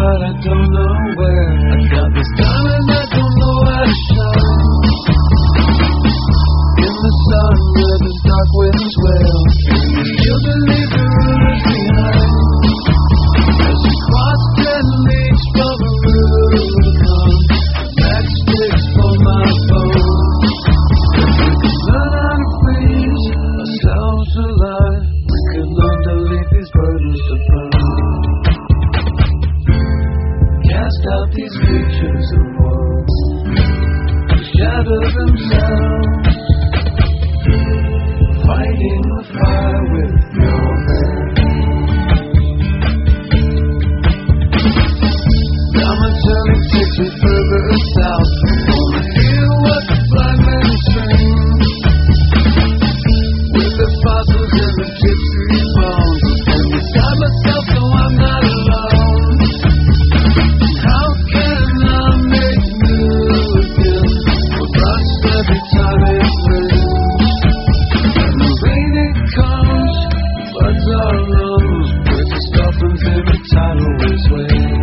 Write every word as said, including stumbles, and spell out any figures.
but I don't know where. I got this diamond, I don't know how to shine. In the sun where the dark winds wail, you believe the rulers behind. As we cross ten leagues from a Rubicon, matchsticks for my bones. If we could learn how to freeze ourselves alive, we could learn to leave these burdens to burn. Cast out these creatures of woe to shatter themselves, fighting the fire with your hands. Now my journey takes me further south. I wanna hear what the blind men sing, with the fossils and the gypsy bones. And beside myself, so I'm not alone. How can I make new again? We're rushed every time it rains. And the rain it comes, floods our lungs, breaks the stuff until the tidal waves wave.